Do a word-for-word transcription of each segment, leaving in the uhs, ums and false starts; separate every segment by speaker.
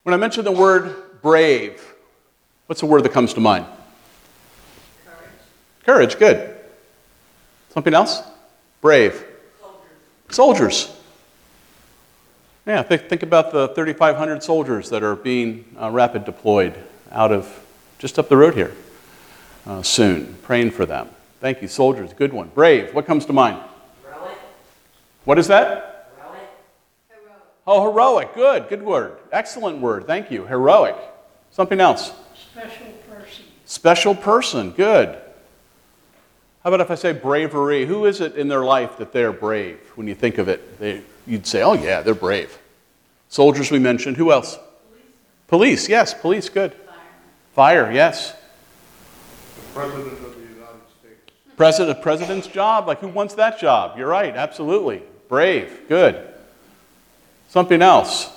Speaker 1: When I mention the word brave, what's the word that comes to mind?
Speaker 2: Courage.
Speaker 1: Courage, good. Something else? Brave.
Speaker 2: Soldiers.
Speaker 1: Soldiers. Yeah, think, think about the thirty-five hundred soldiers that are being uh, rapid deployed out of just up the road here uh, soon. Praying for them. Thank you, soldiers. Good one. Brave. What comes to mind?
Speaker 2: Heroic.
Speaker 1: What is that?
Speaker 2: Heroic. Heroic.
Speaker 1: Oh, heroic. Good. Good word. Excellent word. Thank you. Heroic. Something else?
Speaker 2: Special person.
Speaker 1: Special person. Good. How about if I say bravery? Who is it in their life that they're brave? When you think of it, they, you'd say, oh yeah, they're brave. Soldiers we mentioned. Who else?
Speaker 2: Police.
Speaker 1: Police, yes. Police, good.
Speaker 2: Fireman.
Speaker 1: Fire, yes.
Speaker 3: The President of the United States.
Speaker 1: President, president's job, like who wants that job? You're right, absolutely. Brave, good. Something else.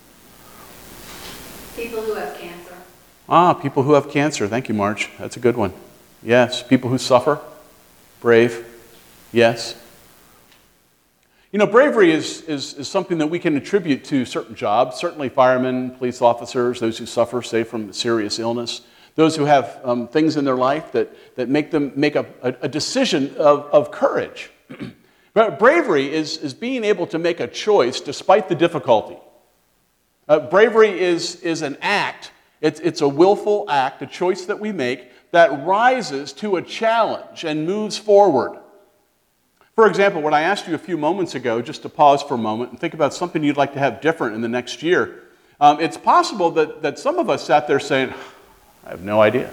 Speaker 2: People who have cancer.
Speaker 1: Ah, people who have cancer. Thank you, Marge. That's a good one. Yes. People who suffer. Brave. Yes. You know, bravery is, is, is something that we can attribute to certain jobs. Certainly firemen, police officers, those who suffer, say, from serious illness. Those who have um, things in their life that, that make them make a, a, a decision of, of courage. But bravery is, is being able to make a choice despite the difficulty. Uh, bravery is, is an act. It's, it's a willful act, a choice that we make that rises to a challenge and moves forward. For example, when I asked you a few moments ago, just to pause for a moment and think about something you'd like to have different in the next year, um, it's possible that, that some of us sat there saying, I have no idea.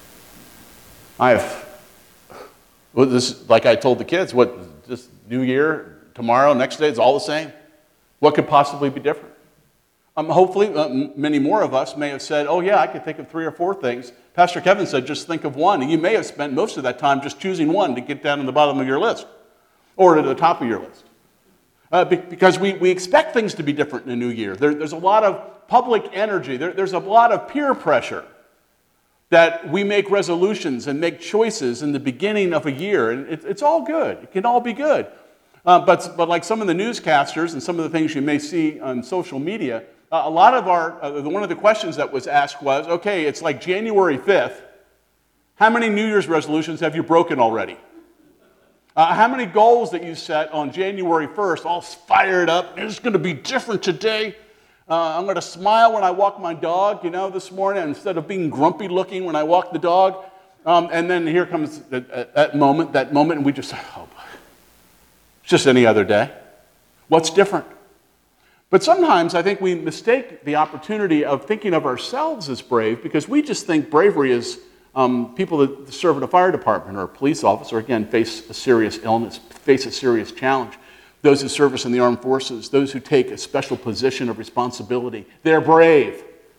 Speaker 1: I have, well, this, like I told the kids, what, this new year, tomorrow, next day, it's all the same. What could possibly be different? Um, hopefully, uh, many more of us may have said, oh yeah, I could think of three or four things. Pastor Kevin said, just think of one. And you may have spent most of that time just choosing one to get down to the bottom of your list or to the top of your list. Uh, be, because we, we expect things to be different in a new year. There, there's a lot of public energy. There, there's a lot of peer pressure that we make resolutions and make choices in the beginning of a year. And it, it's all good. It can all be good. Uh, but, but like some of the newscasters and some of the things you may see on social media, uh, a lot of our, uh, one of the questions that was asked was, okay, it's like January fifth. How many New Year's resolutions have you broken already? Uh, how many goals that you set on January first, all fired up, it's going to be different today. Uh, I'm going to smile when I walk my dog, you know, this morning, instead of being grumpy looking when I walk the dog. Um, and then here comes that, that moment, that moment, and we just say, oh, it's just any other day. What's different? But sometimes I think we mistake the opportunity of thinking of ourselves as brave because we just think bravery is um, people that serve in a fire department or a police officer, again, face a serious illness, face a serious challenge. Those who service in the armed forces, those who take a special position of responsibility, they're brave.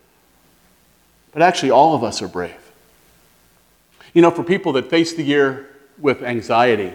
Speaker 1: But actually, all of us are brave. You know, for people that face the year with anxiety,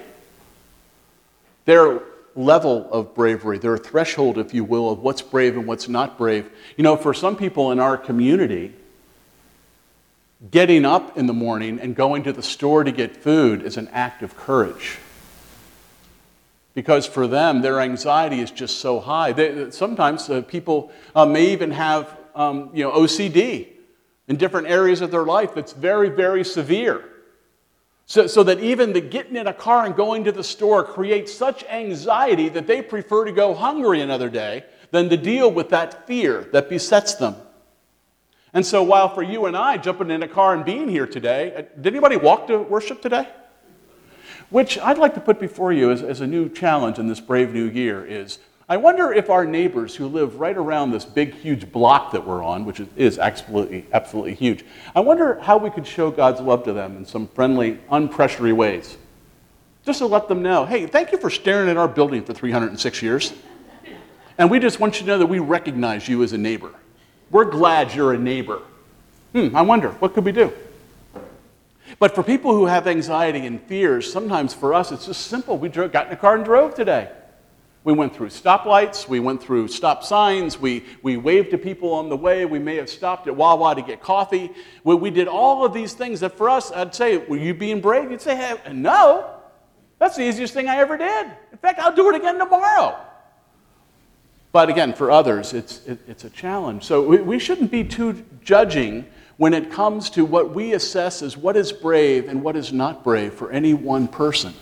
Speaker 1: their level of bravery, their threshold, if you will, of what's brave and what's not brave. You know, for some people in our community, getting up in the morning and going to the store to get food is an act of courage. Because for them, their anxiety is just so high. They, sometimes uh, people uh, may even have um, you know, O C D in different areas of their life that's very, very severe. So, so that even the getting in a car and going to the store creates such anxiety that they prefer to go hungry another day than to deal with that fear that besets them. And so while for you and I, jumping in a car and being here today, did anybody walk to worship today? Which I'd like to put before you as, as a new challenge in this brave new year is, I wonder if our neighbors who live right around this big, huge block that we're on, which is, is absolutely, absolutely huge, I wonder how we could show God's love to them in some friendly, unpressury ways. Just to let them know, hey, thank you for staring at our building for three hundred six years. And we just want you to know that we recognize you as a neighbor. We're glad you're a neighbor. Hmm, I wonder, what could we do? But for people who have anxiety and fears, sometimes for us it's just simple. We drove, got in a car and drove today. We went through stoplights, we went through stop signs, we, we waved to people on the way, we may have stopped at Wawa to get coffee. We, we did all of these things that for us, I'd say, were you being brave? You'd say, hey, no, that's the easiest thing I ever did. In fact, I'll do it again tomorrow. But again, for others, it's, it, it's a challenge. So we, we shouldn't be too judging when it comes to what we assess as what is brave and what is not brave for any one person.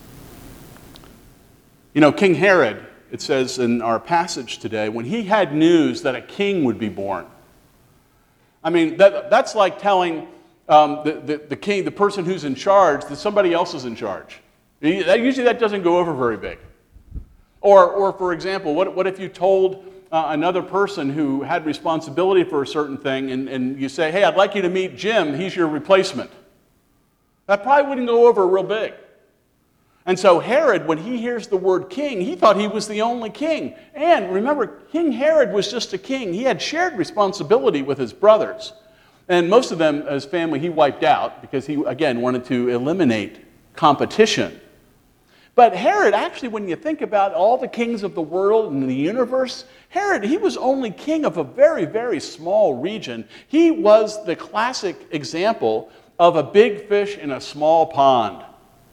Speaker 1: You know, King Herod, it says in our passage today, when he had news that a king would be born. I mean, that, that's like telling um, the, the, the king, the person who's in charge, that somebody else is in charge. Usually that doesn't go over very big. Or, or for example, what, what if you told uh, another person who had responsibility for a certain thing and, and you say, hey, I'd like you to meet Jim, he's your replacement. That probably wouldn't go over real big. And so Herod, when he hears the word king, he thought he was the only king. And remember, King Herod was just a king. He had shared responsibility with his brothers. And most of them, his family, he wiped out because he, again, wanted to eliminate competition. But Herod, actually, when you think about all the kings of the world and the universe, Herod, he was only king of a very, very small region. He was the classic example of a big fish in a small pond.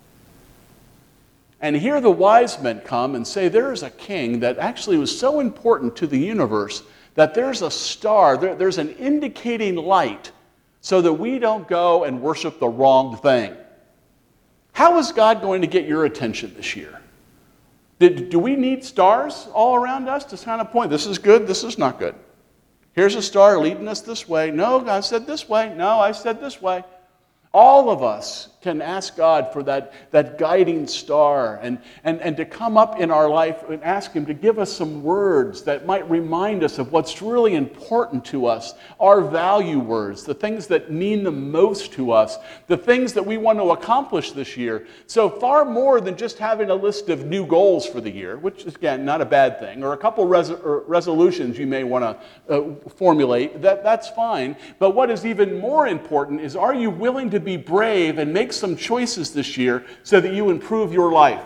Speaker 1: And here the wise men come and say there is a king that actually was so important to the universe that there's a star, there, there's an indicating light so that we don't go and worship the wrong thing. How is God going to get your attention this year? Did, do we need stars all around us to kind of point, this is good, this is not good? Here's a star leading us this way. No, God said this way. No, I said this way. All of us can ask God for that, that guiding star and, and, and to come up in our life and ask Him to give us some words that might remind us of what's really important to us, our value words, the things that mean the most to us, the things that we want to accomplish this year. So far more than just having a list of new goals for the year, which is, again, not a bad thing, or a couple res- or resolutions you may want to uh, formulate, that, that's fine. But what is even more important is, are you willing to be brave and make some choices this year so that you improve your life?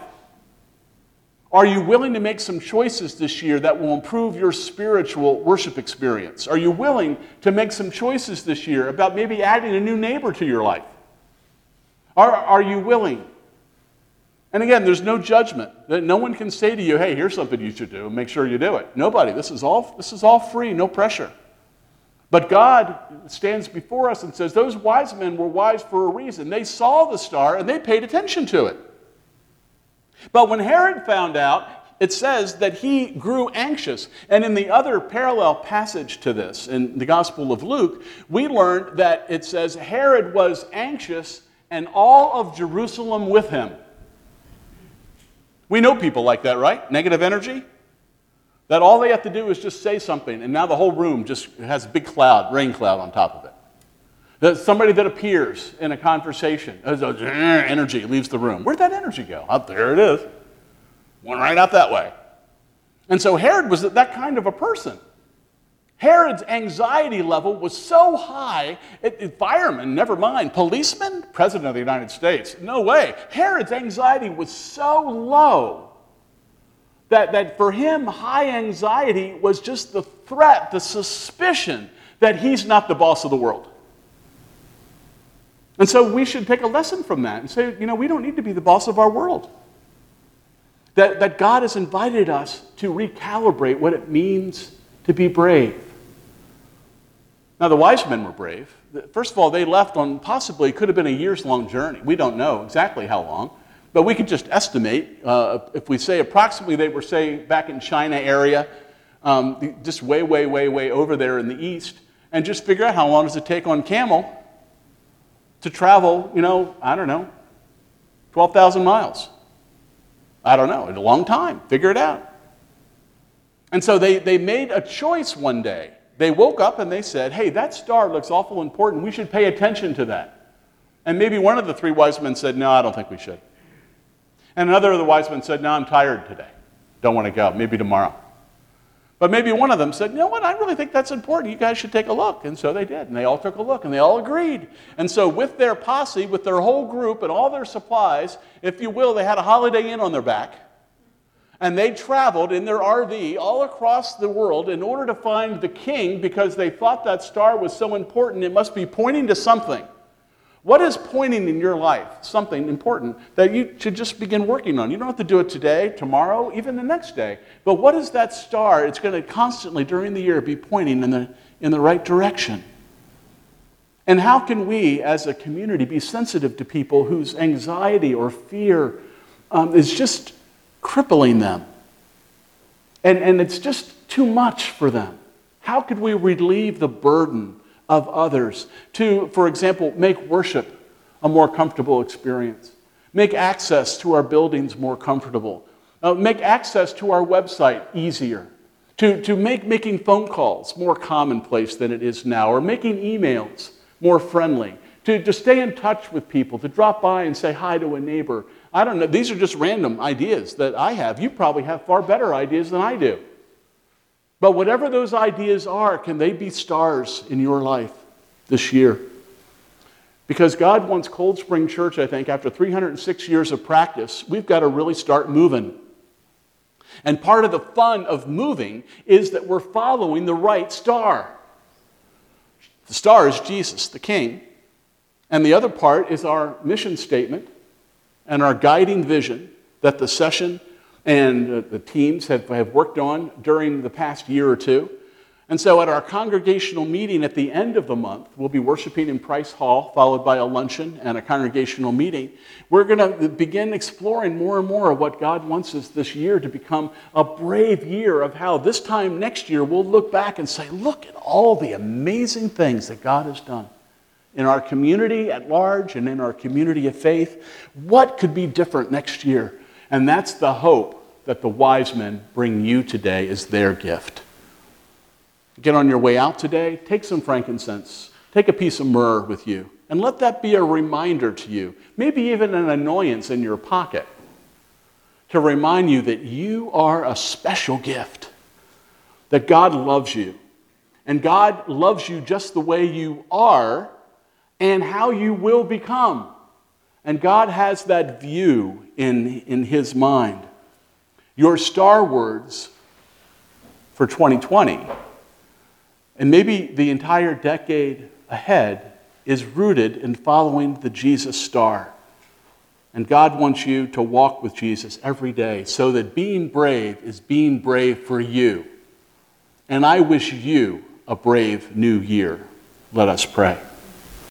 Speaker 1: Are you willing to make some choices this year that will improve your spiritual worship experience? Are you willing to make some choices this year about maybe adding a new neighbor to your life? Are, are you willing? And again, there's no judgment. No one can say to you, hey, here's something you should do, and make sure you do it. Nobody. This is all, this is all free, no pressure. But God stands before us and says, those wise men were wise for a reason. They saw the star and they paid attention to it. But when Herod found out, it says that he grew anxious. And in the other parallel passage to this, in the Gospel of Luke, we learned that it says Herod was anxious and all of Jerusalem with him. We know people like that, right? Negative energy. That all they have to do is just say something, and now the whole room just has a big cloud, rain cloud on top of it. There's somebody that appears in a conversation, as a, energy leaves the room. Where'd that energy go? Out there it is. Went right out that way. And so Herod was that kind of a person. Herod's anxiety level was so high, it, it, firemen, never mind, policemen, President of the United States, no way. Herod's anxiety was so low That, that for him, high anxiety was just the threat, the suspicion that he's not the boss of the world. And so we should take a lesson from that and say, you know, we don't need to be the boss of our world. That, that God has invited us to recalibrate what it means to be brave. Now, the wise men were brave. First of all, they left on possibly, it could have been a years-long journey. We don't know exactly how long. But we could just estimate, uh, if we say approximately they were, say, back in China area, um, just way, way, way, way over there in the east, and just figure out how long does it take on camel to travel, you know, I don't know, twelve thousand miles. I don't know, it's a long time. Figure it out. And so they, they made a choice one day. They woke up and they said, hey, that star looks awful important. We should pay attention to that. And maybe one of the three wise men said, no, I don't think we should. And another of the wise men said, no, I'm tired today. Don't want to go. Maybe tomorrow. But maybe one of them said, you know what, I really think that's important. You guys should take a look. And so they did. And they all took a look. And they all agreed. And so with their posse, with their whole group and all their supplies, if you will, they had a Holiday Inn on their back. And they traveled in their R V all across the world in order to find the king because they thought that star was so important. It must be pointing to something. What is pointing in your life something important that you should just begin working on? You don't have to do it today, tomorrow, even the next day. But what is that star? It's going to constantly, during the year, be pointing in the, in the right direction. And how can we, as a community, be sensitive to people whose anxiety or fear um, is just crippling them? And, and it's just too much for them. How could we relieve the burden of others to, for example, make worship a more comfortable experience, make access to our buildings more comfortable, uh, make access to our website easier, to, to make making phone calls more commonplace than it is now, or making emails more friendly, to, to stay in touch with people, to drop by and say hi to a neighbor. I don't know, these are just random ideas that I have. You probably have far better ideas than I do. But whatever those ideas are, can they be stars in your life this year? Because God wants Cold Spring Church, I think, after three hundred six years of practice, we've got to really start moving. And part of the fun of moving is that we're following the right star. The star is Jesus, the King. And the other part is our mission statement and our guiding vision that the session and uh, the teams have, have worked on during the past year or two. And so at our congregational meeting at the end of the month, we'll be worshiping in Price Hall, followed by a luncheon and a congregational meeting. We're going to begin exploring more and more of what God wants us this year to become a brave year of how this time next year we'll look back and say, look at all the amazing things that God has done in our community at large and in our community of faith. What could be different next year? And that's the hope that the wise men bring you today as their gift. Get on your way out today, take some frankincense, take a piece of myrrh with you, and let that be a reminder to you, maybe even an annoyance in your pocket, to remind you that you are a special gift, that God loves you, and God loves you just the way you are and how you will become. And God has that view in, in His mind. Your star words for twenty twenty, and maybe the entire decade ahead, is rooted in following the Jesus star. And God wants you to walk with Jesus every day so that being brave is being brave for you. And I wish you a brave new year. Let us pray.